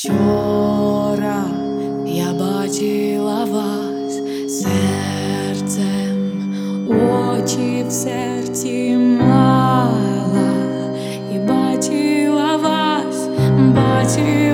Вчора я бачила вас серцем, очі в серці мала, і бачила вас, бачила.